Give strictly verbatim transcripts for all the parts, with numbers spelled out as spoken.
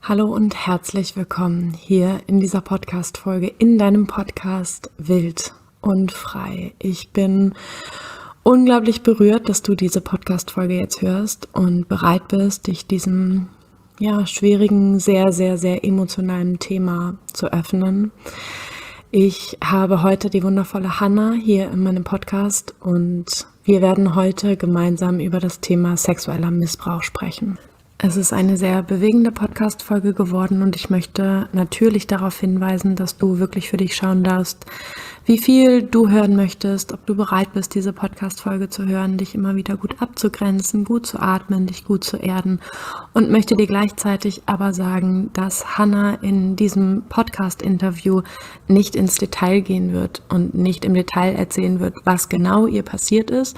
Hallo und herzlich willkommen hier in dieser Podcast-Folge, in deinem Podcast Wild und Frei. Ich bin unglaublich berührt, dass du diese Podcast-Folge jetzt hörst und bereit bist, dich diesem ja, schwierigen, sehr, sehr, sehr emotionalen Thema zu öffnen. Ich habe heute die wundervolle Hannah hier in meinem Podcast und wir werden heute gemeinsam über das Thema sexueller Missbrauch sprechen. Es ist eine sehr bewegende Podcast-Folge geworden und ich möchte natürlich darauf hinweisen, dass du wirklich für dich schauen darfst, wie viel du hören möchtest, ob du bereit bist, diese Podcast-Folge zu hören, dich immer wieder gut abzugrenzen, gut zu atmen, dich gut zu erden und möchte dir gleichzeitig aber sagen, dass Hannah in diesem Podcast-Interview nicht ins Detail gehen wird und nicht im Detail erzählen wird, was genau ihr passiert ist.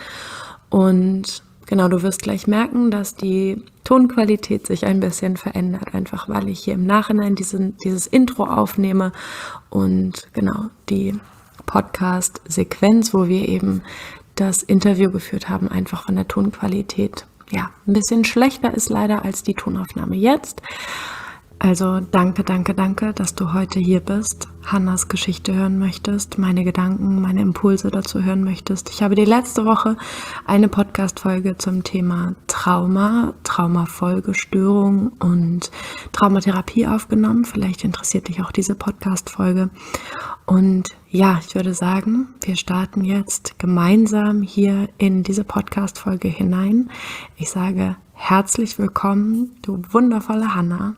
Und genau, du wirst gleich merken, dass die Tonqualität sich ein bisschen verändert, einfach weil ich hier im Nachhinein diesen, dieses Intro aufnehme und genau die Podcast-Sequenz, wo wir eben das Interview geführt haben, einfach von der Tonqualität ja ein bisschen schlechter ist leider als die Tonaufnahme jetzt. Also danke, danke, danke, dass du heute hier bist, Hannahs Geschichte hören möchtest, meine Gedanken, meine Impulse dazu hören möchtest. Ich habe dir letzte Woche eine Podcast-Folge zum Thema Trauma, Traumafolgestörung und Traumatherapie aufgenommen. Vielleicht interessiert dich auch diese Podcast-Folge. Und ja, ich würde sagen, wir starten jetzt gemeinsam hier in diese Podcast-Folge hinein. Ich sage herzlich willkommen, du wundervolle Hannah.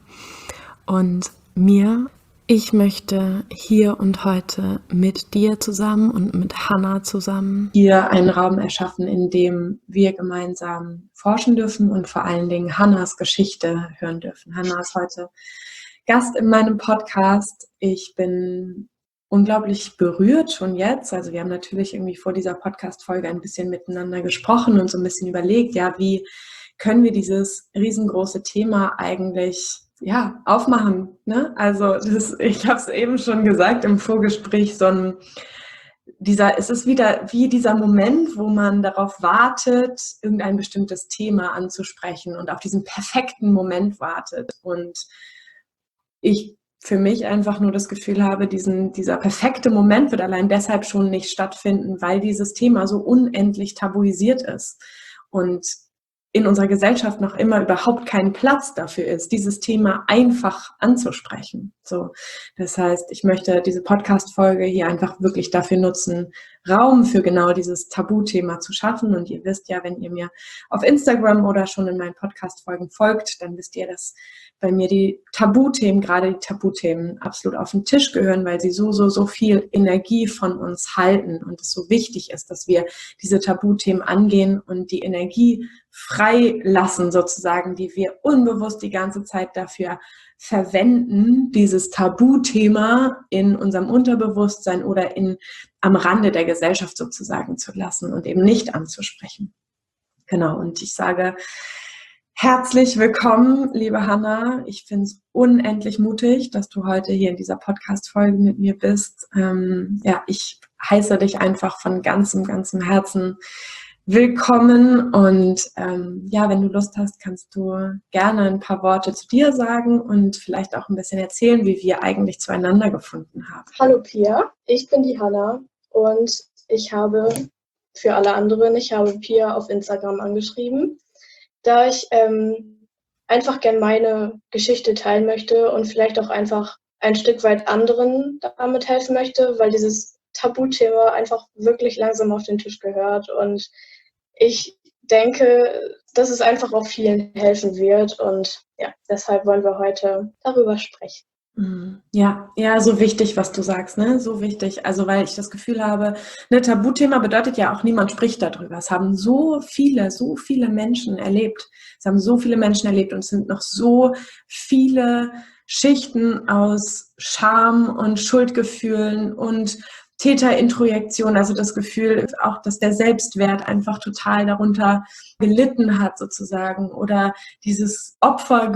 Und mir, ich möchte hier und heute mit dir zusammen und mit Hannah zusammen hier einen Raum erschaffen, in dem wir gemeinsam forschen dürfen und vor allen Dingen Hannahs Geschichte hören dürfen. Hannah ist heute Gast in meinem Podcast. Ich bin unglaublich berührt schon jetzt. Also wir haben natürlich irgendwie vor dieser Podcast-Folge ein bisschen miteinander gesprochen und so ein bisschen überlegt, ja, wie können wir dieses riesengroße Thema eigentlich ja, aufmachen, ne? Also das, ich habe es eben schon gesagt im Vorgespräch, so ein dieser, es ist wieder wie dieser Moment, wo man darauf wartet, irgendein bestimmtes Thema anzusprechen und auf diesen perfekten Moment wartet. Und ich für mich einfach nur das Gefühl habe, diesen, dieser perfekte Moment wird allein deshalb schon nicht stattfinden, weil dieses Thema so unendlich tabuisiert ist. Und in unserer Gesellschaft noch immer überhaupt kein Platz dafür ist, dieses Thema einfach anzusprechen. So, das heißt, ich möchte diese Podcast-Folge hier einfach wirklich dafür nutzen, Raum für genau dieses Tabuthema zu schaffen. Und ihr wisst ja, wenn ihr mir auf Instagram oder schon in meinen Podcast-Folgen folgt, dann wisst ihr, dass bei mir die Tabuthemen, gerade die Tabuthemen, absolut auf den Tisch gehören, weil sie so, so, so viel Energie von uns halten und es so wichtig ist, dass wir diese Tabuthemen angehen und die Energie frei lassen sozusagen, die wir unbewusst die ganze Zeit dafür verwenden, dieses Tabuthema in unserem Unterbewusstsein oder in, am Rande der Gesellschaft sozusagen zu lassen und eben nicht anzusprechen. Genau, und ich sage herzlich willkommen, liebe Hannah. Ich finde es unendlich mutig, dass du heute hier in dieser Podcast-Folge mit mir bist. Ähm, ja, ich heiße dich einfach von ganzem, ganzem Herzen willkommen und ähm, ja, wenn du Lust hast, kannst du gerne ein paar Worte zu dir sagen und vielleicht auch ein bisschen erzählen, wie wir eigentlich zueinander gefunden haben. Hallo Pia, ich bin die Hannah und ich habe für alle anderen, ich habe Pia auf Instagram angeschrieben, da ich ähm, einfach gerne meine Geschichte teilen möchte und vielleicht auch einfach ein Stück weit anderen damit helfen möchte, weil dieses Tabuthema einfach wirklich langsam auf den Tisch gehört und ich denke, dass es einfach auch vielen helfen wird und ja, deshalb wollen wir heute darüber sprechen. Ja, ja, so wichtig, was du sagst, ne? So wichtig. Also, weil ich das Gefühl habe, ne, Tabuthema bedeutet ja auch, niemand spricht darüber. Es haben so viele, so viele Menschen erlebt. Es haben so viele Menschen erlebt und es sind noch so viele Schichten aus Scham und Schuldgefühlen und Täterintrojektion, also das Gefühl auch, dass der Selbstwert einfach total darunter gelitten hat sozusagen oder dieses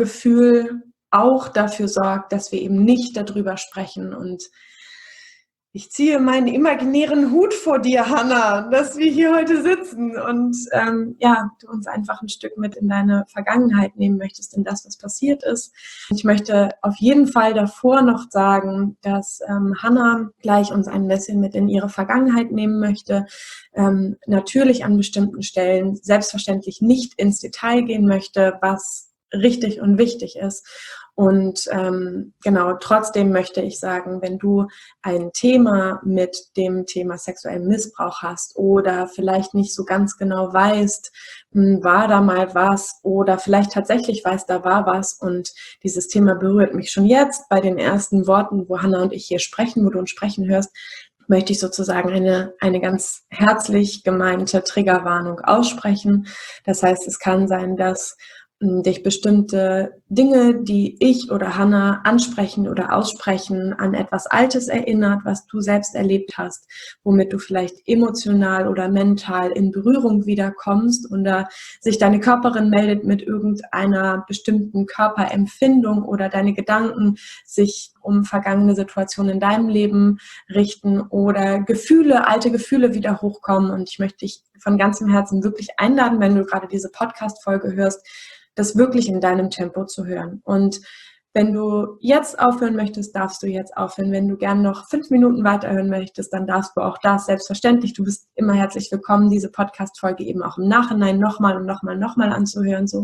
Opfergefühl auch dafür sorgt, dass wir eben nicht darüber sprechen und Ich ziehe meinen imaginären Hut vor dir, Hannah, dass wir hier heute sitzen und ähm, ja, du uns einfach ein Stück mit in deine Vergangenheit nehmen möchtest, in das, was passiert ist. Ich möchte auf jeden Fall davor noch sagen, dass ähm, Hannah gleich uns ein bisschen mit in ihre Vergangenheit nehmen möchte. Ähm, natürlich an bestimmten Stellen selbstverständlich nicht ins Detail gehen möchte, was richtig und wichtig ist. Und ähm, genau, trotzdem möchte ich sagen, wenn du ein Thema mit dem Thema sexuellen Missbrauch hast oder vielleicht nicht so ganz genau weißt, war da mal was oder vielleicht tatsächlich weißt, da war was und dieses Thema berührt mich schon jetzt bei den ersten Worten, wo Hannah und ich hier sprechen, wo du uns sprechen hörst, möchte ich sozusagen eine, eine ganz herzlich gemeinte Triggerwarnung aussprechen. Das heißt, es kann sein, dass dich bestimmte Dinge, die ich oder Hannah ansprechen oder aussprechen, an etwas Altes erinnert, was du selbst erlebt hast, womit du vielleicht emotional oder mental in Berührung wiederkommst oder sich deine Körperin meldet mit irgendeiner bestimmten Körperempfindung oder deine Gedanken sich um vergangene Situationen in deinem Leben richten oder Gefühle, alte Gefühle wieder hochkommen. Und ich möchte dich von ganzem Herzen wirklich einladen, wenn du gerade diese Podcast-Folge hörst, das wirklich in deinem Tempo zu hören. Und wenn du jetzt aufhören möchtest, darfst du jetzt aufhören. Wenn du gern noch fünf Minuten weiterhören möchtest, dann darfst du auch das. Selbstverständlich, du bist immer herzlich willkommen, diese Podcast-Folge eben auch im Nachhinein nochmal und nochmal, nochmal anzuhören. So.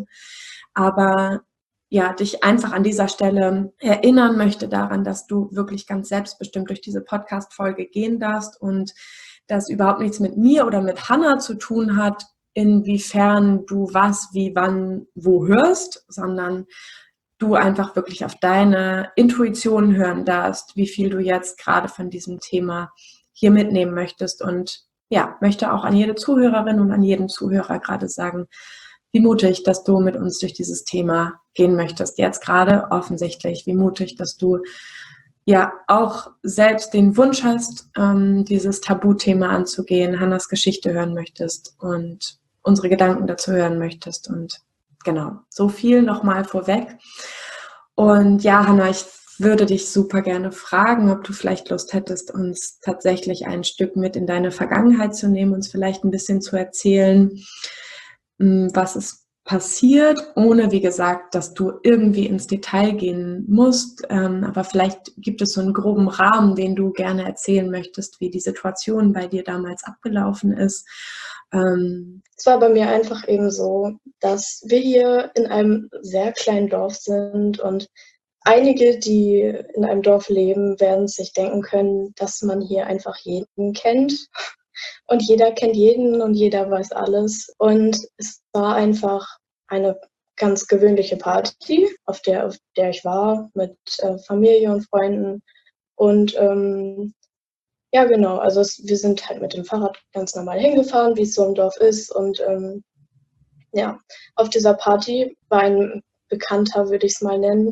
Aber ja, dich einfach an dieser Stelle erinnern möchte daran, dass du wirklich ganz selbstbestimmt durch diese Podcast-Folge gehen darfst und das überhaupt nichts mit mir oder mit Hannah zu tun hat, inwiefern du was, wie, wann, wo hörst, sondern du einfach wirklich auf deine Intuition hören darfst, wie viel du jetzt gerade von diesem Thema hier mitnehmen möchtest. Und ja, möchte auch an jede Zuhörerin und an jeden Zuhörer gerade sagen, wie mutig, dass du mit uns durch dieses Thema gehen möchtest. Jetzt gerade offensichtlich, wie mutig, dass du ja auch selbst den Wunsch hast, ähm, dieses Tabuthema anzugehen, Hannahs Geschichte hören möchtest und unsere Gedanken dazu hören möchtest. Und genau, so viel nochmal vorweg. Und ja, Hannah, ich würde dich super gerne fragen, ob du vielleicht Lust hättest, uns tatsächlich ein Stück mit in deine Vergangenheit zu nehmen, uns vielleicht ein bisschen zu erzählen, was ist passiert, ohne, wie gesagt, dass du irgendwie ins Detail gehen musst. Ähm, aber vielleicht gibt es so einen groben Rahmen, den du gerne erzählen möchtest, wie die Situation bei dir damals abgelaufen ist. Ähm, es war bei mir einfach eben so, dass wir hier in einem sehr kleinen Dorf sind und einige, die in einem Dorf leben, werden sich denken können, dass man hier einfach jeden kennt. Und jeder kennt jeden und jeder weiß alles. Und es war einfach eine ganz gewöhnliche Party, auf der, auf der ich war, mit äh, Familie und Freunden. Und ähm, ja, genau, also es, wir sind halt mit dem Fahrrad ganz normal hingefahren, wie es so im Dorf ist. Und ähm, ja, auf dieser Party war ein Bekannter, würde ich es mal nennen,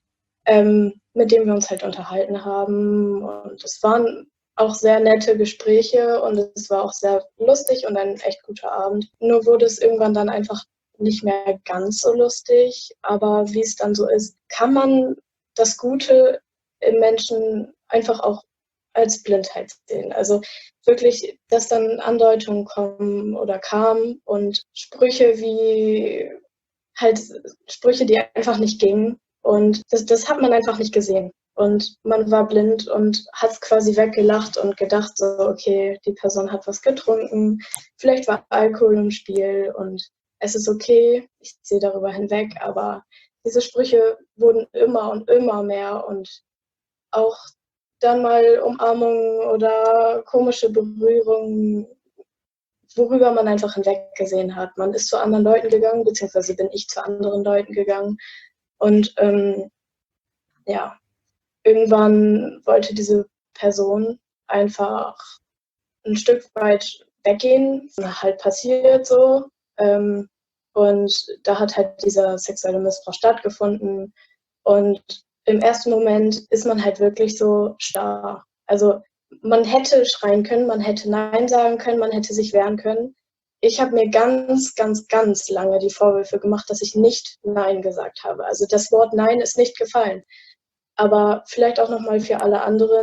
ähm, mit dem wir uns halt unterhalten haben. Und es waren auch sehr nette Gespräche und es war auch sehr lustig und ein echt guter Abend. Nur wurde es irgendwann dann einfach nicht mehr ganz so lustig, aber wie es dann so ist, kann man das Gute im Menschen einfach auch als Blindheit sehen. Also wirklich, dass dann Andeutungen kommen oder kamen und Sprüche wie halt Sprüche, die einfach nicht gingen. Und das, das hat man einfach nicht gesehen. Und man war blind und hat quasi weggelacht und gedacht, so, okay, die Person hat was getrunken, vielleicht war Alkohol im Spiel und es ist okay, ich sehe darüber hinweg, aber diese Sprüche wurden immer und immer mehr und auch dann mal Umarmungen oder komische Berührungen, worüber man einfach hinweggesehen hat. Man ist zu anderen Leuten gegangen, beziehungsweise bin ich zu anderen Leuten gegangen und ähm, ja, irgendwann wollte diese Person einfach ein Stück weit weggehen, halt passiert so. Ähm, und da hat halt dieser sexuelle Missbrauch stattgefunden. Und im ersten Moment ist man halt wirklich so starr. Also man hätte schreien können, man hätte Nein sagen können, man hätte sich wehren können. Ich habe mir ganz, ganz, ganz lange die Vorwürfe gemacht, dass ich nicht Nein gesagt habe. Also das Wort Nein ist nicht gefallen. Aber vielleicht auch nochmal für alle anderen,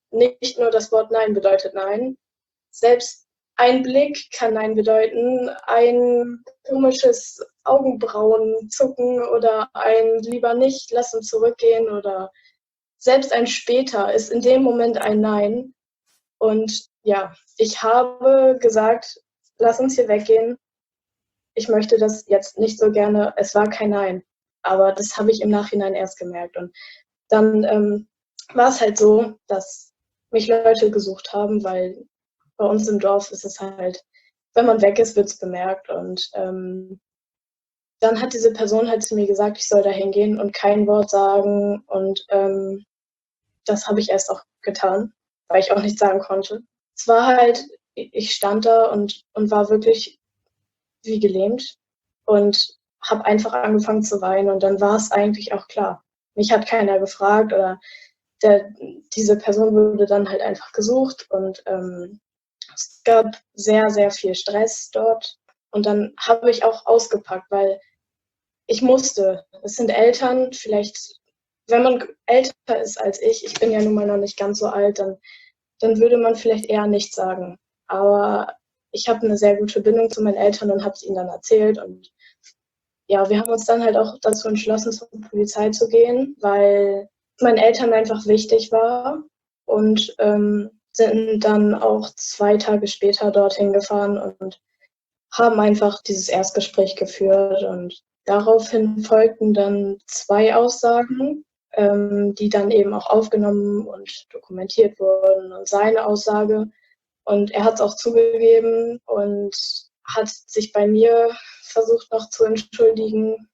nicht nur das Wort Nein bedeutet Nein. Selbst ein Blick kann Nein bedeuten, ein komisches Augenbrauenzucken oder ein lieber nicht, lass uns zurückgehen oder selbst ein später ist in dem Moment ein Nein. Und ja, ich habe gesagt, lass uns hier weggehen. Ich möchte das jetzt nicht so gerne. Es war kein Nein, aber das habe ich im Nachhinein erst gemerkt. Und dann ähm, war es halt so, dass mich Leute gesucht haben, weil bei uns im Dorf ist es halt, wenn man weg ist, wird es bemerkt. Und ähm, dann hat diese Person halt zu mir gesagt, ich soll da hingehen und kein Wort sagen. Und ähm, das habe ich erst auch getan, weil ich auch nichts sagen konnte. Es war halt, ich stand da und, und war wirklich wie gelähmt und habe einfach angefangen zu weinen. Und dann war es eigentlich auch klar. Mich hat keiner gefragt oder der, diese Person wurde dann halt einfach gesucht und ähm, es gab sehr, sehr viel Stress dort. Und dann habe ich auch ausgepackt, weil ich musste. Es sind Eltern, vielleicht, wenn man älter ist als ich, ich bin ja nun mal noch nicht ganz so alt, dann, dann würde man vielleicht eher nichts sagen. Aber ich habe eine sehr gute Bindung zu meinen Eltern und habe es ihnen dann erzählt. Und ja, wir haben uns dann halt auch dazu entschlossen, zur Polizei zu gehen, weil meinen Eltern einfach wichtig war und ähm, sind dann auch zwei Tage später dorthin gefahren und haben einfach dieses Erstgespräch geführt. Und daraufhin folgten dann zwei Aussagen, ähm, die dann eben auch aufgenommen und dokumentiert wurden. Und seine Aussage, und er hat es auch zugegeben und hat sich bei mir versucht noch zu entschuldigen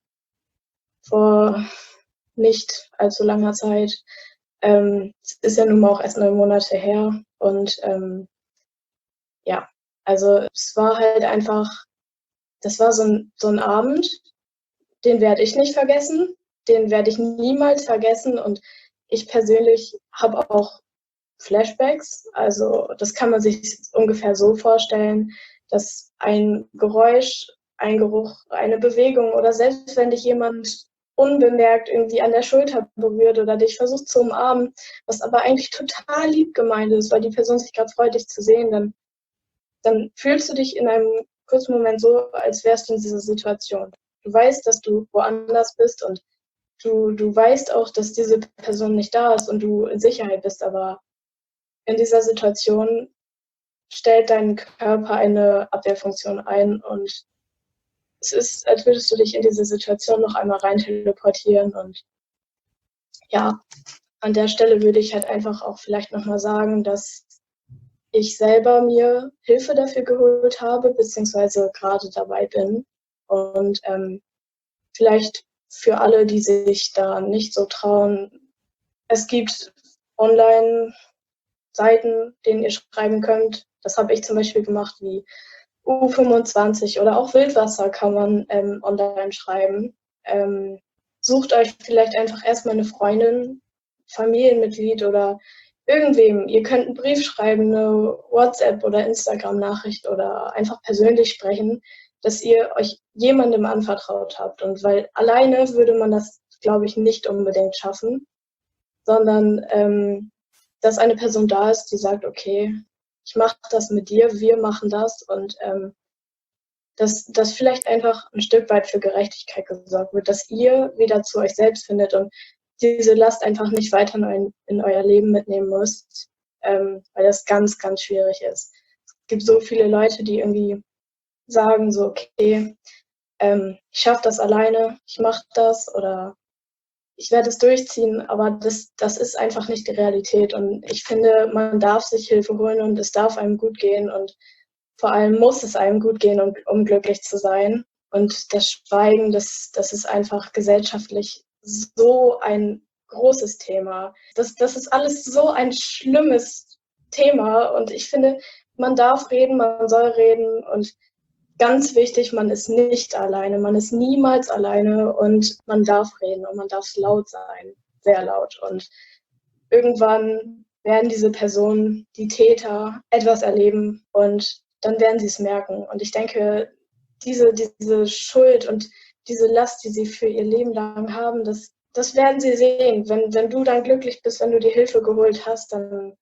vor nicht allzu langer Zeit. Ähm, es ist ja nun mal auch erst neun Monate her und ähm, ja, also es war halt einfach, das war so ein, so ein Abend, den werde ich nicht vergessen, den werde ich niemals vergessen und ich persönlich habe auch Flashbacks, also das kann man sich ungefähr so vorstellen, dass ein Geräusch, ein Geruch, eine Bewegung oder selbst wenn dich jemand unbemerkt irgendwie an der Schulter berührt oder dich versucht zu umarmen, was aber eigentlich total lieb gemeint ist, weil die Person sich gerade freut, dich zu sehen, dann, dann fühlst du dich in einem kurzen Moment so, als wärst du in dieser Situation. Du weißt, dass du woanders bist und du, du weißt auch, dass diese Person nicht da ist und du in Sicherheit bist, aber in dieser Situation stellt dein Körper eine Abwehrfunktion ein und es ist, als würdest du dich in diese Situation noch einmal rein teleportieren. Und ja, an der Stelle würde ich halt einfach auch vielleicht nochmal sagen, dass ich selber mir Hilfe dafür geholt habe, beziehungsweise gerade dabei bin. Und ähm, vielleicht für alle, die sich da nicht so trauen, es gibt online Seiten, denen ihr schreiben könnt. Das habe ich zum Beispiel gemacht, wie U fünfundzwanzig oder auch Wildwasser kann man ähm, online schreiben. Ähm, sucht euch vielleicht einfach erstmal eine Freundin, Familienmitglied oder irgendwem. Ihr könnt einen Brief schreiben, eine WhatsApp- oder Instagram-Nachricht oder einfach persönlich sprechen, dass ihr euch jemandem anvertraut habt. Und weil alleine würde man das, glaube ich, nicht unbedingt schaffen, sondern ähm, dass eine Person da ist, die sagt, okay, ich mache das mit dir, wir machen das und ähm, dass, dass vielleicht einfach ein Stück weit für Gerechtigkeit gesorgt wird, dass ihr wieder zu euch selbst findet und diese Last einfach nicht weiter in, eu in euer Leben mitnehmen müsst, ähm, weil das ganz, ganz schwierig ist. Es gibt so viele Leute, die irgendwie sagen so, okay, ähm, ich schaffe das alleine, ich mache das oder ich werde es durchziehen, aber das, das ist einfach nicht die Realität. Und ich finde, man darf sich Hilfe holen und es darf einem gut gehen und vor allem muss es einem gut gehen, um, um glücklich zu sein. Und das Schweigen, das, das ist einfach gesellschaftlich so ein großes Thema. Das, das ist alles so ein schlimmes Thema und ich finde, man darf reden, man soll reden und ganz wichtig, man ist nicht alleine, man ist niemals alleine und man darf reden und man darf laut sein, sehr laut. Und irgendwann werden diese Personen, die Täter, etwas erleben und dann werden sie es merken. Und ich denke, diese, diese Schuld und diese Last, die sie für ihr Leben lang haben, das, das werden sie sehen. Wenn, wenn du dann glücklich bist, wenn du die Hilfe geholt hast, dann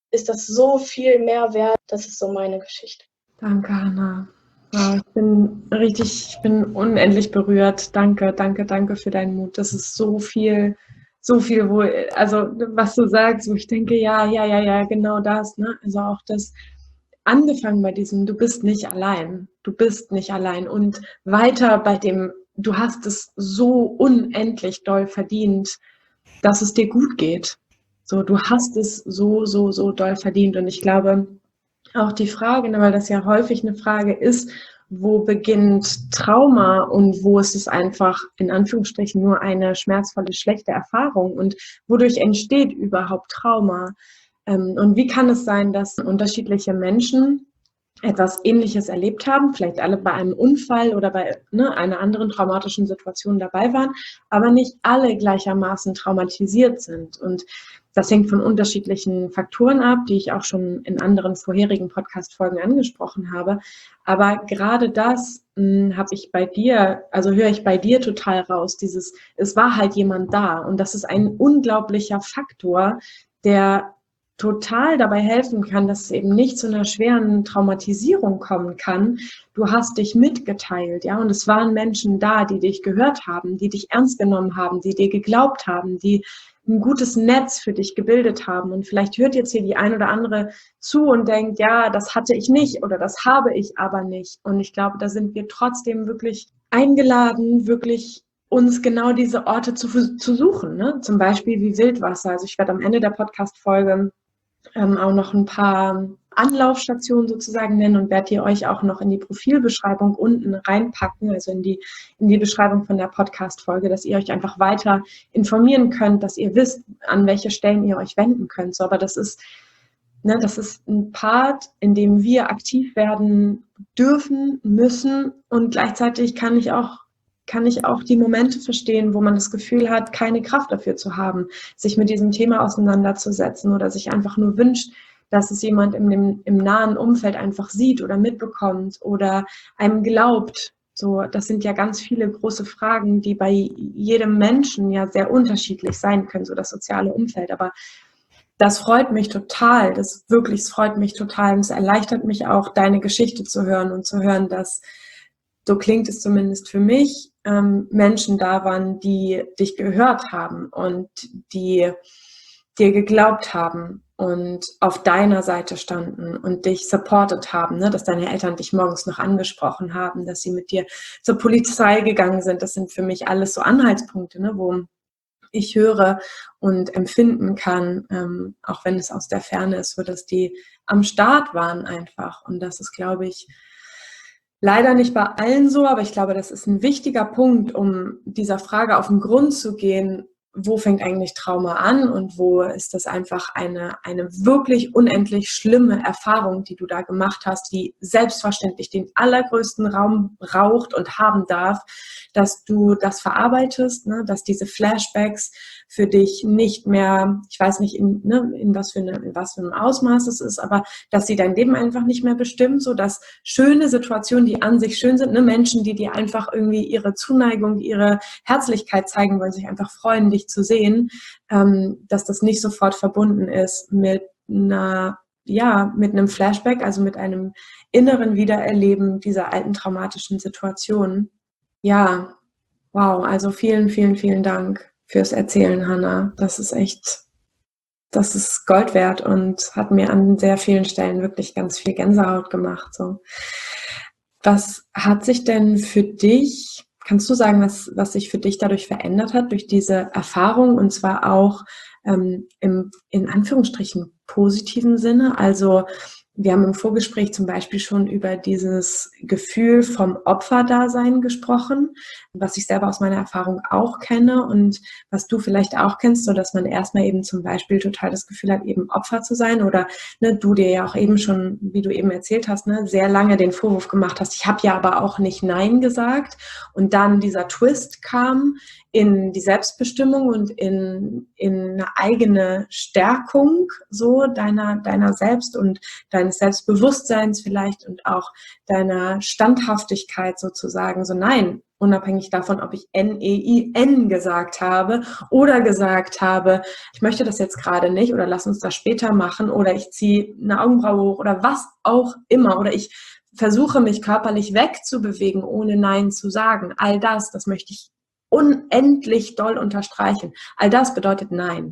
ist das so viel mehr wert. Das ist so meine Geschichte. Danke, Hannah. Wow, ich bin richtig, ich bin unendlich berührt. Danke, danke, danke für deinen Mut. Das ist so viel, so viel, wo, also was du sagst, wo ich denke, ja, ja, ja, ja, genau das, ne? Also auch das, angefangen bei diesem, du bist nicht allein, du bist nicht allein und weiter bei dem, du hast es so unendlich doll verdient, dass es dir gut geht. So, du hast es so, so, so doll verdient und ich glaube, auch die Frage, ne, weil das ja häufig eine Frage ist, wo beginnt Trauma und wo ist es einfach in Anführungsstrichen nur eine schmerzvolle, schlechte Erfahrung und wodurch entsteht überhaupt Trauma? Ähm, und wie kann es sein, dass unterschiedliche Menschen etwas Ähnliches erlebt haben, vielleicht alle bei einem Unfall oder bei ne, einer anderen traumatischen Situation dabei waren, aber nicht alle gleichermaßen traumatisiert sind. Und das hängt von unterschiedlichen Faktoren ab, die ich auch schon in anderen vorherigen Podcast-Folgen angesprochen habe. Aber gerade das habe ich bei dir, also höre ich bei dir total raus, dieses, es war halt jemand da. Und das ist ein unglaublicher Faktor, der total dabei helfen kann, dass es eben nicht zu einer schweren Traumatisierung kommen kann. Du hast dich mitgeteilt, ja, und es waren Menschen da, die dich gehört haben, die dich ernst genommen haben, die dir geglaubt haben, die ein gutes Netz für dich gebildet haben. Und vielleicht hört jetzt hier die ein oder andere zu und denkt, ja, das hatte ich nicht oder das habe ich aber nicht. Und ich glaube, da sind wir trotzdem wirklich eingeladen, wirklich uns genau diese Orte zu, zu suchen, ne? Zum Beispiel wie Wildwasser. Also ich werde am Ende der Podcast-Folge ähm, auch noch ein paar Anlaufstationen sozusagen nennen und werde ihr euch auch noch in die Profilbeschreibung unten reinpacken, also in die, in die Beschreibung von der Podcast-Folge, dass ihr euch einfach weiter informieren könnt, dass ihr wisst, an welche Stellen ihr euch wenden könnt. So, aber das ist, ne, das ist ein Part, in dem wir aktiv werden dürfen, müssen und gleichzeitig kann ich auch kann ich auch die Momente verstehen, wo man das Gefühl hat, keine Kraft dafür zu haben, sich mit diesem Thema auseinanderzusetzen oder sich einfach nur wünscht, dass es jemand im, im, im nahen Umfeld einfach sieht oder mitbekommt oder einem glaubt. So, das sind ja ganz viele große Fragen, die bei jedem Menschen ja sehr unterschiedlich sein können, so das soziale Umfeld. Aber das freut mich total, das wirklich, es freut mich total und es erleichtert mich auch, deine Geschichte zu hören und zu hören, dass, so klingt es zumindest für mich, ähm, Menschen da waren, die dich gehört haben und die dir geglaubt haben und auf deiner Seite standen und dich supportet haben, ne? Dass deine Eltern dich morgens noch angesprochen haben, dass sie mit dir zur Polizei gegangen sind. Das sind für mich alles so Anhaltspunkte, ne? Wo ich höre und empfinden kann, ähm, auch wenn es aus der Ferne ist, so dass die am Start waren einfach. Und das ist, glaube ich, leider nicht bei allen so, aber ich glaube, das ist ein wichtiger Punkt, um dieser Frage auf den Grund zu gehen, wo fängt eigentlich Trauma an und wo ist das einfach eine, eine wirklich unendlich schlimme Erfahrung, die du da gemacht hast, die selbstverständlich den allergrößten Raum braucht und haben darf, dass du das verarbeitest, ne, dass diese Flashbacks für dich nicht mehr, ich weiß nicht, in, ne, in, was für eine, in was für einem Ausmaß es ist, aber dass sie dein Leben einfach nicht mehr bestimmen, so dass schöne Situationen, die an sich schön sind, ne, Menschen, die dir einfach irgendwie ihre Zuneigung, ihre Herzlichkeit zeigen wollen, sich einfach freuen, dich zu sehen, ähm, dass das nicht sofort verbunden ist mit einer, ja, mit einem Flashback, also mit einem inneren Wiedererleben dieser alten traumatischen Situationen. Ja, wow, also vielen, vielen, vielen Dank fürs Erzählen, Hannah. Das ist echt, das ist Gold wert und hat mir an sehr vielen Stellen wirklich ganz viel Gänsehaut gemacht. So. Was hat sich denn für dich, kannst du sagen, was, was sich für dich dadurch verändert hat, durch diese Erfahrung und zwar auch ähm, im, in Anführungsstrichen, positiven Sinne? Also wir haben im Vorgespräch zum Beispiel schon über dieses Gefühl vom Opferdasein gesprochen, was ich selber aus meiner Erfahrung auch kenne und was du vielleicht auch kennst, so dass man erstmal eben zum Beispiel total das Gefühl hat, eben Opfer zu sein oder ne, du dir ja auch eben schon, wie du eben erzählt hast, ne, sehr lange den Vorwurf gemacht hast, ich habe ja aber auch nicht Nein gesagt und dann dieser Twist kam in die Selbstbestimmung und in, in eine eigene Stärkung so deiner, deiner selbst und deines Selbstbewusstseins vielleicht und auch deiner Standhaftigkeit sozusagen. So nein, unabhängig davon, ob ich N E I N gesagt habe oder gesagt habe, ich möchte das jetzt gerade nicht oder lass uns das später machen oder ich ziehe eine Augenbraue hoch oder was auch immer oder ich versuche mich körperlich wegzubewegen, ohne Nein zu sagen. All das, das möchte ich unendlich doll unterstreichen. All das bedeutet Nein.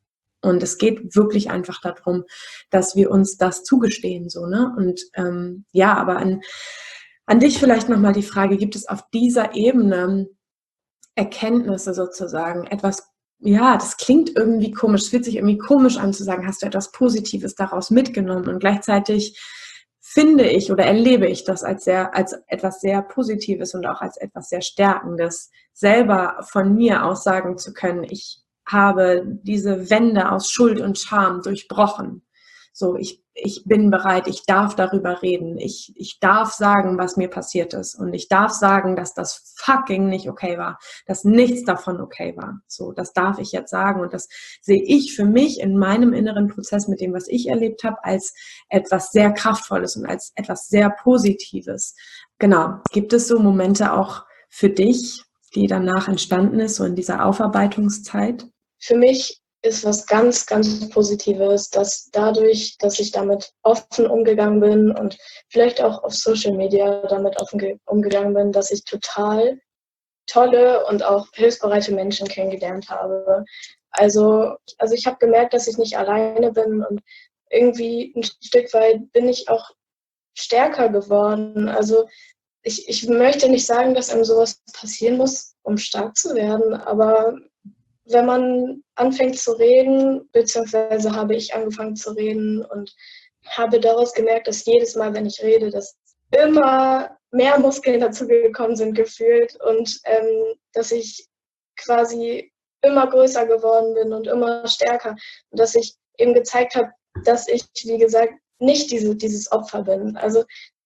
Und es geht wirklich einfach darum, dass wir uns das zugestehen, so, ne? Und ähm, ja, aber an, an dich vielleicht nochmal die Frage, gibt es auf dieser Ebene Erkenntnisse sozusagen, etwas, ja, das klingt irgendwie komisch, es fühlt sich irgendwie komisch an zu sagen, hast du etwas Positives daraus mitgenommen? Und gleichzeitig finde ich oder erlebe ich das als sehr, als etwas sehr Positives und auch als etwas sehr Stärkendes, selber von mir aus sagen zu können, ich habe diese Wände aus Schuld und Scham durchbrochen. So, ich, ich bin bereit, ich darf darüber reden, ich, ich darf sagen, was mir passiert ist und ich darf sagen, dass das fucking nicht okay war, dass nichts davon okay war. So, das darf ich jetzt sagen und das sehe ich für mich in meinem inneren Prozess mit dem, was ich erlebt habe, als etwas sehr Kraftvolles und als etwas sehr Positives. Genau, gibt es so Momente auch für dich, die danach entstanden ist, so in dieser Aufarbeitungszeit? Für mich ist was ganz, ganz Positives, dass dadurch, dass ich damit offen umgegangen bin und vielleicht auch auf Social Media damit offen umgegangen bin, dass ich total tolle und auch hilfsbereite Menschen kennengelernt habe. Also, also ich habe gemerkt, dass ich nicht alleine bin und irgendwie ein Stück weit bin ich auch stärker geworden. Also ich, ich möchte nicht sagen, dass einem sowas passieren muss, um stark zu werden, aber wenn man anfängt zu reden, beziehungsweise habe ich angefangen zu reden und habe daraus gemerkt, dass jedes Mal, wenn ich rede, dass immer mehr Muskeln dazu gekommen sind, gefühlt und ähm, dass ich quasi immer größer geworden bin und immer stärker und dass ich eben gezeigt habe, dass ich, wie gesagt, nicht diese, dieses Opfer bin. Also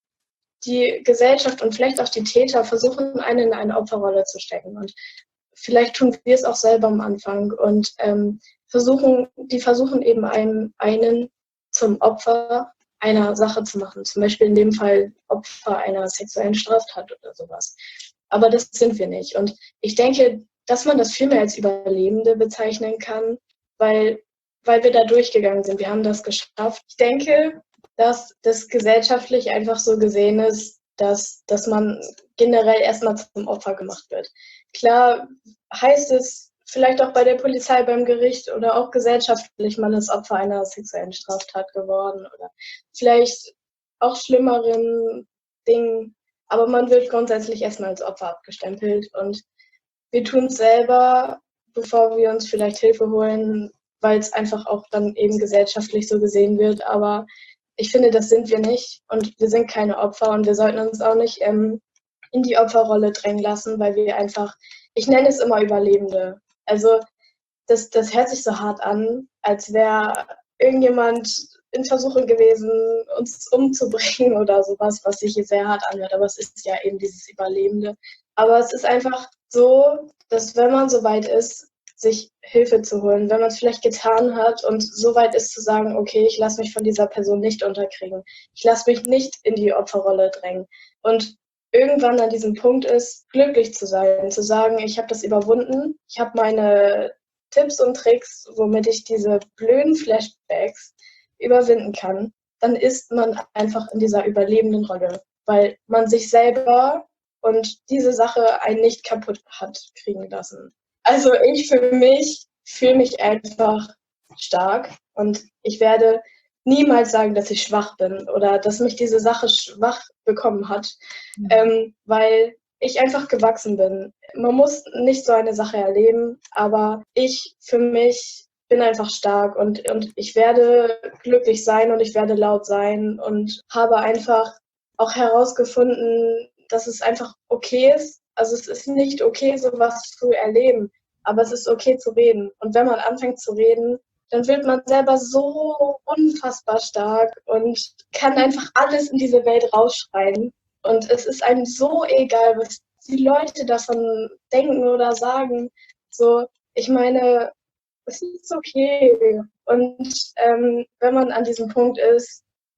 die Gesellschaft und vielleicht auch die Täter versuchen, einen in eine Opferrolle zu stecken und vielleicht tun wir es auch selber am Anfang und ähm, versuchen, die versuchen eben einen, einen zum Opfer einer Sache zu machen. Zum Beispiel in dem Fall Opfer einer sexuellen Straftat oder sowas. Aber das sind wir nicht. Und ich denke, dass man das viel mehr als Überlebende bezeichnen kann, weil, weil wir da durchgegangen sind. Wir haben das geschafft. Ich denke, dass das gesellschaftlich einfach so gesehen ist, dass, dass man generell erstmal zum Opfer gemacht wird. Klar heißt es vielleicht auch bei der Polizei, beim Gericht oder auch gesellschaftlich, man ist Opfer einer sexuellen Straftat geworden oder vielleicht auch schlimmeren Dingen, aber man wird grundsätzlich erstmal als Opfer abgestempelt und wir tun es selber, bevor wir uns vielleicht Hilfe holen, weil es einfach auch dann eben gesellschaftlich so gesehen wird, aber ich finde, das sind wir nicht und wir sind keine Opfer und wir sollten uns auch nicht ähm, in die Opferrolle drängen lassen, weil wir einfach, ich nenne es immer Überlebende. Also das, das hört sich so hart an, als wäre irgendjemand in Versuchung gewesen, uns umzubringen oder sowas, was sich hier sehr hart anhört. Aber es ist ja eben dieses Überlebende. Aber es ist einfach so, dass wenn man so weit ist, sich Hilfe zu holen, wenn man es vielleicht getan hat und so weit ist zu sagen, okay, ich lasse mich von dieser Person nicht unterkriegen. Ich lasse mich nicht in die Opferrolle drängen. Und irgendwann an diesem Punkt ist, glücklich zu sein, zu sagen, ich habe das überwunden, ich habe meine Tipps und Tricks, womit ich diese blöden Flashbacks überwinden kann, dann ist man einfach in dieser überlebenden Rolle, weil man sich selber und diese Sache einen nicht kaputt hat kriegen lassen. Also ich für mich fühle mich einfach stark und ich werde niemals sagen, dass ich schwach bin oder dass mich diese Sache schwach bekommen hat, mhm. ähm, weil ich einfach gewachsen bin. Man muss nicht so eine Sache erleben, aber ich für mich bin einfach stark und, und ich werde glücklich sein und ich werde laut sein und habe einfach auch herausgefunden, dass es einfach okay ist. Also es ist nicht okay, sowas zu erleben, aber es ist okay zu reden. Und wenn man anfängt zu reden, dann wird man selber so unfassbar stark und kann einfach alles in diese Welt rausschreien. Und es ist einem so egal, was die Leute davon denken oder sagen. So, ich meine, es ist okay. Und ähm, wenn man an diesem Punkt ist,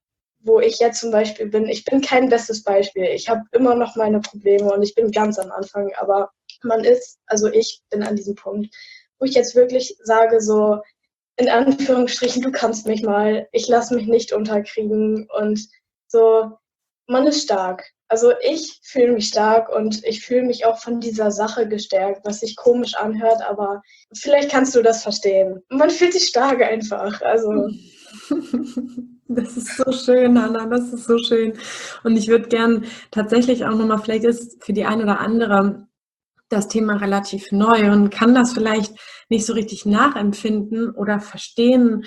wo ich jetzt zum Beispiel bin. Ich bin kein bestes Beispiel. Ich habe immer noch meine Probleme und ich bin ganz am Anfang, aber man ist, also ich bin an diesem Punkt, wo ich jetzt wirklich sage, so in Anführungsstrichen, du kannst mich mal, ich lasse mich nicht unterkriegen und so, man ist stark. Also ich fühle mich stark und ich fühle mich auch von dieser Sache gestärkt, was sich komisch anhört, aber vielleicht kannst du das verstehen. Man fühlt sich stark einfach, also... Das ist so schön, Hanna, das ist so schön. Und ich würde gern tatsächlich auch nochmal, vielleicht ist für die ein oder andere das Thema relativ neu und kann das vielleicht nicht so richtig nachempfinden oder verstehen,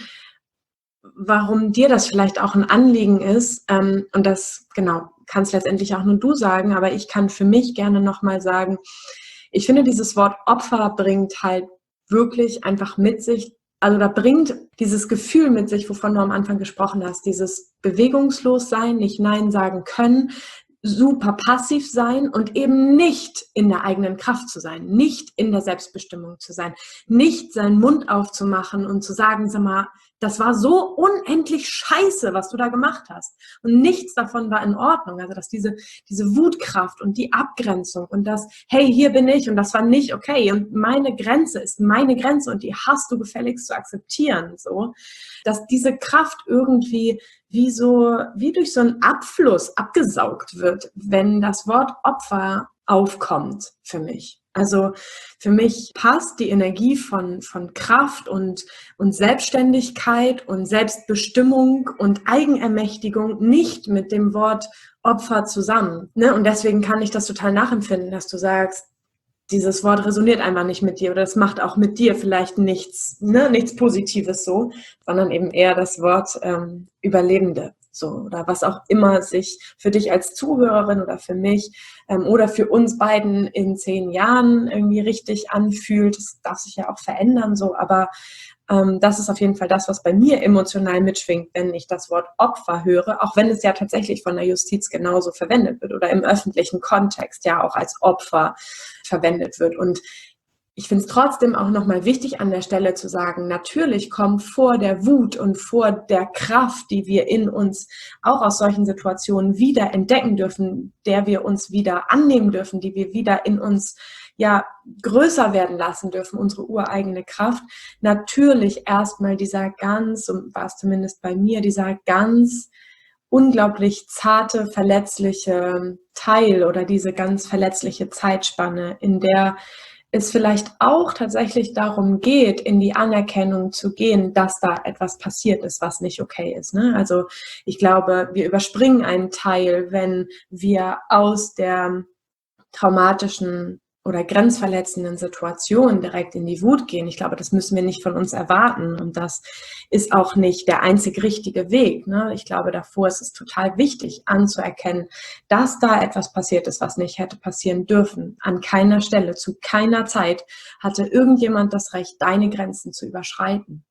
warum dir das vielleicht auch ein Anliegen ist. Und das, genau, kannst letztendlich auch nur du sagen, aber ich kann für mich gerne nochmal sagen, ich finde, dieses Wort Opfer bringt halt wirklich einfach mit sich, also da bringt dieses Gefühl mit sich, wovon du am Anfang gesprochen hast, dieses bewegungslos sein, nicht Nein sagen können, super passiv sein und eben nicht in der eigenen Kraft zu sein, nicht in der Selbstbestimmung zu sein, nicht seinen Mund aufzumachen und zu sagen, sag mal, das war so unendlich scheiße, was du da gemacht hast. Und nichts davon war in Ordnung. Also, dass diese, diese Wutkraft und die Abgrenzung und das, hey, hier bin ich und das war nicht okay und meine Grenze ist meine Grenze und die hast du gefälligst zu akzeptieren, so. Dass diese Kraft irgendwie wie so, wie durch so einen Abfluss abgesaugt wird, wenn das Wort Opfer aufkommt für mich. Also für mich passt die Energie von, von Kraft und, und Selbstständigkeit und Selbstbestimmung und Eigenermächtigung nicht mit dem Wort Opfer zusammen. Ne? Und deswegen kann ich das total nachempfinden, dass du sagst, dieses Wort resoniert einfach nicht mit dir oder es macht auch mit dir vielleicht nichts, ne, nichts Positives so, sondern eben eher das Wort ähm, Überlebende. So, oder was auch immer sich für dich als Zuhörerin oder für mich ähm, oder für uns beiden in zehn Jahren irgendwie richtig anfühlt. Das darf sich ja auch verändern, so, aber ähm, das ist auf jeden Fall das, was bei mir emotional mitschwingt, wenn ich das Wort Opfer höre, auch wenn es ja tatsächlich von der Justiz genauso verwendet wird oder im öffentlichen Kontext ja auch als Opfer verwendet wird. Und ich finde es trotzdem auch nochmal wichtig an der Stelle zu sagen, natürlich kommt vor der Wut und vor der Kraft, die wir in uns auch aus solchen Situationen wieder entdecken dürfen, der wir uns wieder annehmen dürfen, die wir wieder in uns ja größer werden lassen dürfen, unsere ureigene Kraft, natürlich erstmal dieser ganz, so war es zumindest bei mir, dieser ganz unglaublich zarte, verletzliche Teil oder diese ganz verletzliche Zeitspanne, in der es vielleicht auch tatsächlich darum geht, in die Anerkennung zu gehen, dass da etwas passiert ist, was nicht okay ist. Ne? Also ich glaube, wir überspringen einen Teil, wenn wir aus der traumatischen oder grenzverletzenden Situation direkt in die Wut gehen. Ich glaube, das müssen wir nicht von uns erwarten und das ist auch nicht der einzig richtige Weg. Ne? Ich glaube, davor ist es total wichtig anzuerkennen, dass da etwas passiert ist, was nicht hätte passieren dürfen. An keiner Stelle, zu keiner Zeit hatte irgendjemand das Recht, deine Grenzen zu überschreiten.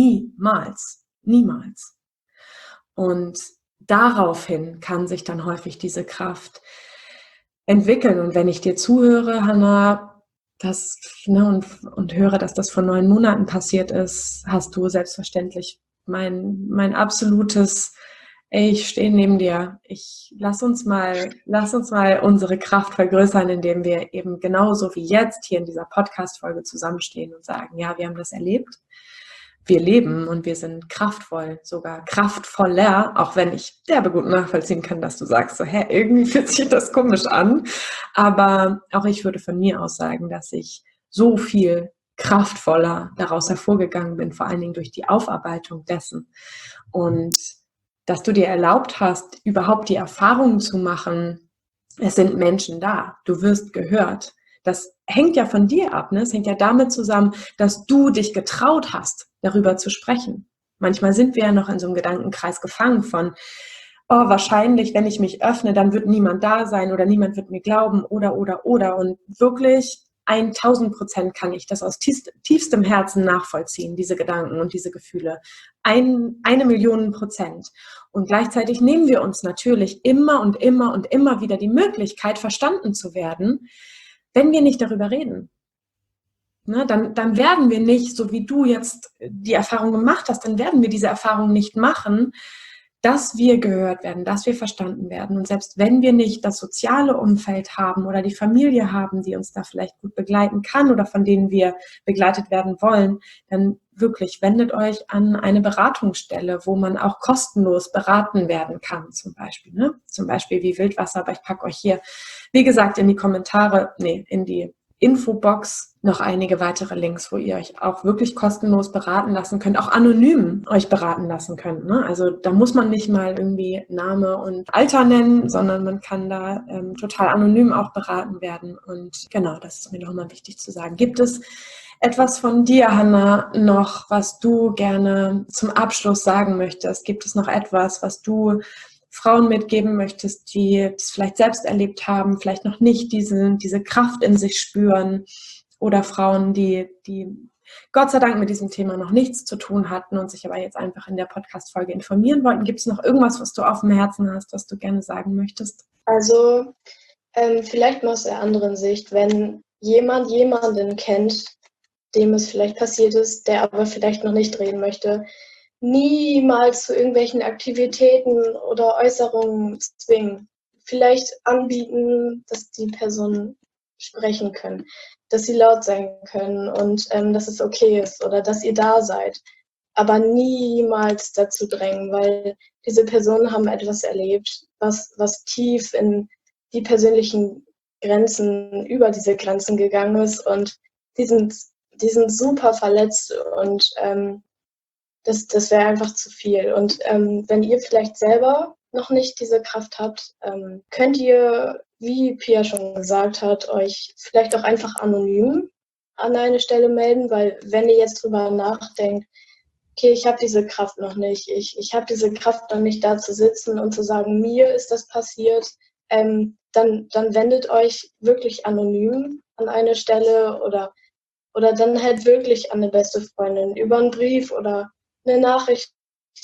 Niemals. Niemals. Und daraufhin kann sich dann häufig diese Kraft entwickeln. Und wenn ich dir zuhöre, Hanna, das, ne, und, und höre, dass das vor neun Monaten passiert ist, hast du selbstverständlich mein, mein absolutes, ey, ich stehe neben dir. Ich lass uns mal, lass uns mal unsere Kraft vergrößern, indem wir eben genauso wie jetzt hier in dieser Podcast-Folge zusammenstehen und sagen, ja, wir haben das erlebt. Wir leben und wir sind kraftvoll, sogar kraftvoller, auch wenn ich derbe gut nachvollziehen kann, dass du sagst, so, hä, irgendwie fühlt sich das komisch an. Aber auch ich würde von mir aus sagen, dass ich so viel kraftvoller daraus hervorgegangen bin, vor allen Dingen durch die Aufarbeitung dessen. Und dass du dir erlaubt hast, überhaupt die Erfahrung zu machen, es sind Menschen da, du wirst gehört. Das hängt ja von dir ab, ne? Es hängt ja damit zusammen, dass du dich getraut hast, darüber zu sprechen. Manchmal sind wir ja noch in so einem Gedankenkreis gefangen von, oh, wahrscheinlich, wenn ich mich öffne, dann wird niemand da sein oder niemand wird mir glauben oder, oder, oder. Und wirklich tausend Prozent kann ich das aus tiefst, tiefstem Herzen nachvollziehen, diese Gedanken und diese Gefühle. Ein, eine Million Prozent. Und gleichzeitig nehmen wir uns natürlich immer und immer und immer wieder die Möglichkeit, verstanden zu werden, wenn wir nicht darüber reden. Ne, dann, dann werden wir nicht, so wie du jetzt die Erfahrung gemacht hast, dann werden wir diese Erfahrung nicht machen, dass wir gehört werden, dass wir verstanden werden. Und selbst wenn wir nicht das soziale Umfeld haben oder die Familie haben, die uns da vielleicht gut begleiten kann oder von denen wir begleitet werden wollen, dann wirklich wendet euch an eine Beratungsstelle, wo man auch kostenlos beraten werden kann, zum Beispiel. Ne? Zum Beispiel wie Wildwasser, aber ich packe euch hier, wie gesagt, in die Kommentare, nee, in die Infobox noch einige weitere Links, wo ihr euch auch wirklich kostenlos beraten lassen könnt, auch anonym euch beraten lassen könnt. Ne? Also da muss man nicht mal irgendwie Name und Alter nennen, sondern man kann da ähm, total anonym auch beraten werden. Und genau, das ist mir nochmal wichtig zu sagen. Gibt es etwas von dir, Hanna, noch, was du gerne zum Abschluss sagen möchtest? Gibt es noch etwas, was du Frauen mitgeben möchtest, die es vielleicht selbst erlebt haben, vielleicht noch nicht diese, diese Kraft in sich spüren, oder Frauen, die, die Gott sei Dank mit diesem Thema noch nichts zu tun hatten und sich aber jetzt einfach in der Podcast-Folge informieren wollten? Gibt es noch irgendwas, was du auf dem Herzen hast, was du gerne sagen möchtest? Also ähm, vielleicht mal aus der anderen Sicht, wenn jemand jemanden kennt, dem es vielleicht passiert ist, der aber vielleicht noch nicht reden möchte, niemals zu irgendwelchen Aktivitäten oder Äußerungen zwingen. Vielleicht anbieten, dass die Personen sprechen können, dass sie laut sein können und ähm, dass es okay ist oder dass ihr da seid. Aber niemals dazu drängen, weil diese Personen haben etwas erlebt, was, was tief in die persönlichen Grenzen, über diese Grenzen gegangen ist, und die sind, die sind super verletzt, und ähm, das, das wäre einfach zu viel. Und ähm, wenn ihr vielleicht selber noch nicht diese Kraft habt, ähm, könnt ihr, wie Pia schon gesagt hat, euch vielleicht auch einfach anonym an eine Stelle melden, weil wenn ihr jetzt drüber nachdenkt, okay, ich habe diese Kraft noch nicht, ich, ich habe diese Kraft noch nicht, da zu sitzen und zu sagen, mir ist das passiert, ähm, dann, dann wendet euch wirklich anonym an eine Stelle, oder, oder dann halt wirklich an eine beste Freundin über einen Brief oder eine Nachricht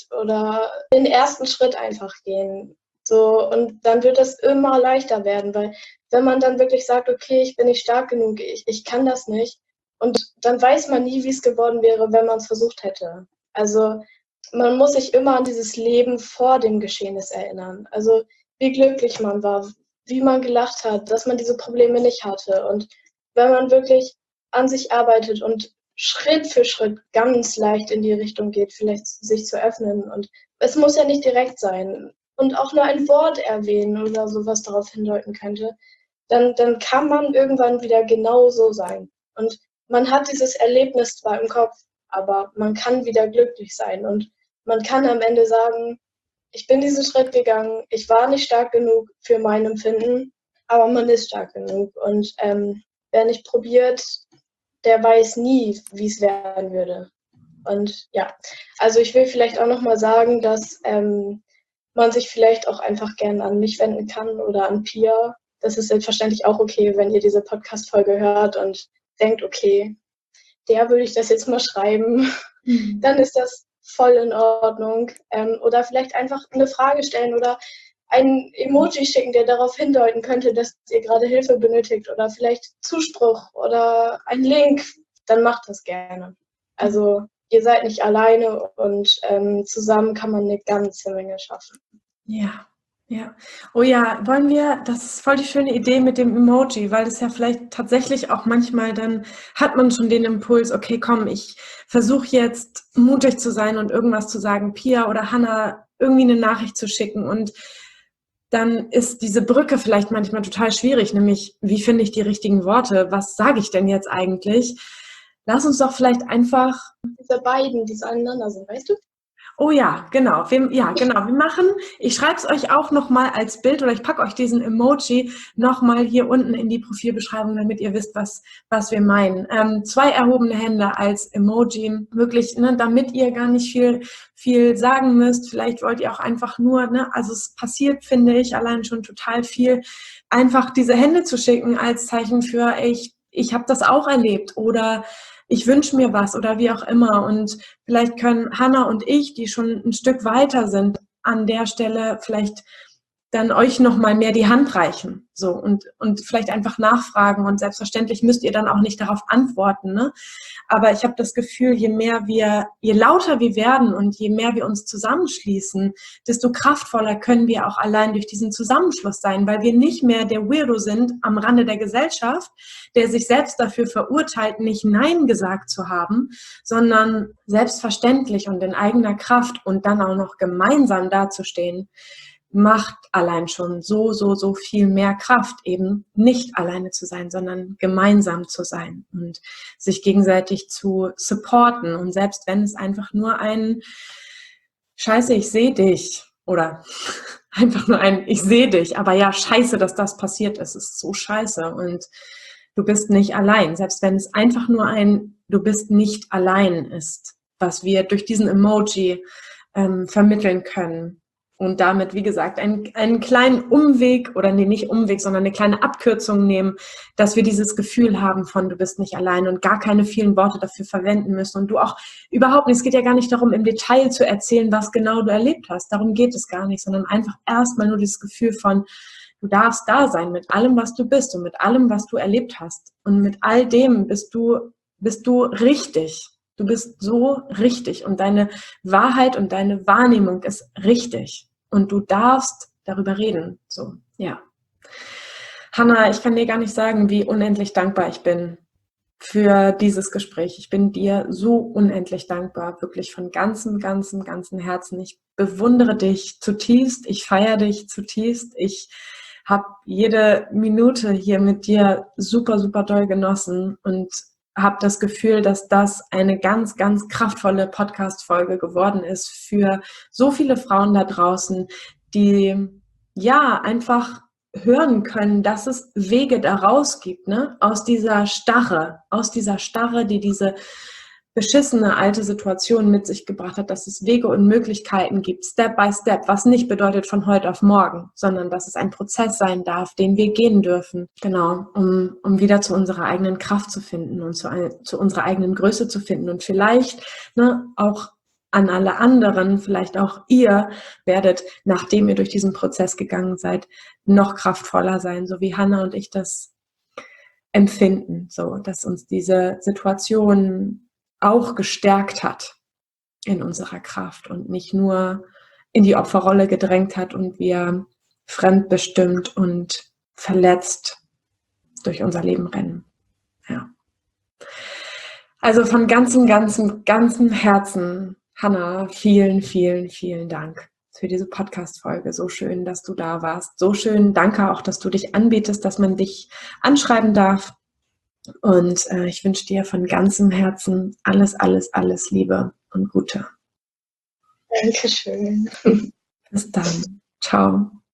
oder den ersten Schritt einfach gehen. So, und dann wird es immer leichter werden, weil wenn man dann wirklich sagt, okay, ich bin nicht stark genug, ich, ich kann das nicht, und dann weiß man nie, wie es geworden wäre, wenn man es versucht hätte. Also man muss sich immer an dieses Leben vor dem Geschehnis erinnern. Also wie glücklich man war, wie man gelacht hat, dass man diese Probleme nicht hatte. Und wenn man wirklich an sich arbeitet und Schritt für Schritt ganz leicht in die Richtung geht, vielleicht sich zu öffnen. Und es muss ja nicht direkt sein. Und auch nur ein Wort erwähnen oder sowas darauf hindeuten könnte, dann, dann kann man irgendwann wieder genauso sein. Und man hat dieses Erlebnis zwar im Kopf, aber man kann wieder glücklich sein. Und man kann am Ende sagen, ich bin diesen Schritt gegangen, ich war nicht stark genug für mein Empfinden, aber man ist stark genug. Und ähm, wer nicht probiert, der weiß nie, wie es werden würde. Und ja, also ich will vielleicht auch nochmal sagen, dass ähm, man sich vielleicht auch einfach gerne an mich wenden kann oder an Pia. Das ist selbstverständlich auch okay, wenn ihr diese Podcast-Folge hört und denkt, okay, der würde ich das jetzt mal schreiben, mhm. Dann ist das voll in Ordnung. Ähm, oder vielleicht einfach eine Frage stellen oder einen Emoji schicken, der darauf hindeuten könnte, dass ihr gerade Hilfe benötigt, oder vielleicht Zuspruch oder ein Link, dann macht das gerne. Also ihr seid nicht alleine, und ähm, zusammen kann man eine ganze Menge schaffen. Ja, ja. Oh ja, wollen wir, das ist voll die schöne Idee mit dem Emoji, weil es ja vielleicht tatsächlich auch manchmal, dann hat man schon den Impuls, okay, komm, ich versuche jetzt mutig zu sein und irgendwas zu sagen, Pia oder Hanna irgendwie eine Nachricht zu schicken, und dann ist diese Brücke vielleicht manchmal total schwierig, nämlich wie finde ich die richtigen Worte, was sage ich denn jetzt eigentlich? Lass uns doch vielleicht einfach... Diese beiden, die so aneinander sind, weißt du? Oh ja, genau. Wir, ja, genau. Wir machen, ich schreibe es euch auch nochmal als Bild, oder ich packe euch diesen Emoji nochmal hier unten in die Profilbeschreibung, damit ihr wisst, was, was wir meinen. Ähm, zwei erhobene Hände als Emoji, wirklich, ne, damit ihr gar nicht viel, viel sagen müsst. Vielleicht wollt ihr auch einfach nur, ne, also es passiert, finde ich, allein schon total viel, einfach diese Hände zu schicken als Zeichen für, ey, ich, ich habe das auch erlebt, oder ich wünsche mir was, oder wie auch immer. Und vielleicht können Hanna und ich, die schon ein Stück weiter sind, an der Stelle vielleicht dann euch noch mal mehr die Hand reichen, so, und, und vielleicht einfach nachfragen, und selbstverständlich müsst ihr dann auch nicht darauf antworten, ne? Aber ich habe das Gefühl, je mehr wir, je lauter wir werden und je mehr wir uns zusammenschließen, desto kraftvoller können wir auch allein durch diesen Zusammenschluss sein, weil wir nicht mehr der Weirdo sind am Rande der Gesellschaft, der sich selbst dafür verurteilt, nicht Nein gesagt zu haben, sondern selbstverständlich und in eigener Kraft und dann auch noch gemeinsam dazustehen, macht allein schon so, so, so viel mehr Kraft, eben nicht alleine zu sein, sondern gemeinsam zu sein und sich gegenseitig zu supporten. Und selbst wenn es einfach nur ein Scheiße, ich sehe dich, oder einfach nur ein Ich sehe dich, aber ja, scheiße, dass das passiert ist, ist so scheiße und du bist nicht allein. Selbst wenn es einfach nur ein Du bist nicht allein ist, was wir durch diesen Emoji ähm, vermitteln können. Und damit, wie gesagt, einen, einen kleinen Umweg, oder nee, nicht Umweg, sondern eine kleine Abkürzung nehmen, dass wir dieses Gefühl haben von, du bist nicht allein, und gar keine vielen Worte dafür verwenden müssen. Und du auch überhaupt nicht, es geht ja gar nicht darum, im Detail zu erzählen, was genau du erlebt hast. Darum geht es gar nicht, sondern einfach erstmal nur dieses Gefühl von, du darfst da sein mit allem, was du bist und mit allem, was du erlebt hast. Und mit all dem bist du, bist du richtig. Du bist so richtig und deine Wahrheit und deine Wahrnehmung ist richtig. Und du darfst darüber reden. So, ja. Hanna, ich kann dir gar nicht sagen, wie unendlich dankbar ich bin für dieses Gespräch. Ich bin dir so unendlich dankbar, wirklich von ganzem, ganzem, ganzem Herzen. Ich bewundere dich zutiefst. Ich feiere dich zutiefst. Ich habe jede Minute hier mit dir super, super doll genossen und habe das Gefühl, dass das eine ganz, ganz kraftvolle Podcast-Folge geworden ist für so viele Frauen da draußen, die ja einfach hören können, dass es Wege daraus gibt, ne? Aus dieser Starre, aus dieser Starre, die diese beschissene alte Situation mit sich gebracht hat, dass es Wege und Möglichkeiten gibt, Step by Step, was nicht bedeutet von heute auf morgen, sondern dass es ein Prozess sein darf, den wir gehen dürfen, genau, um, um wieder zu unserer eigenen Kraft zu finden und zu, zu unserer eigenen Größe zu finden und vielleicht, ne, auch an alle anderen, vielleicht auch ihr werdet, nachdem ihr durch diesen Prozess gegangen seid, noch kraftvoller sein, so wie Hanna und ich das empfinden, so, dass uns diese Situation auch gestärkt hat in unserer Kraft und nicht nur in die Opferrolle gedrängt hat und wir fremdbestimmt und verletzt durch unser Leben rennen. Ja. Also von ganzem, ganzem, ganzem Herzen, Hanna, vielen, vielen, vielen Dank für diese Podcast-Folge. So schön, dass du da warst. So schön, danke auch, dass du dich anbietest, dass man dich anschreiben darf. Und äh, ich wünsche dir von ganzem Herzen alles, alles, alles Liebe und Gute. Dankeschön. Bis dann. Ciao.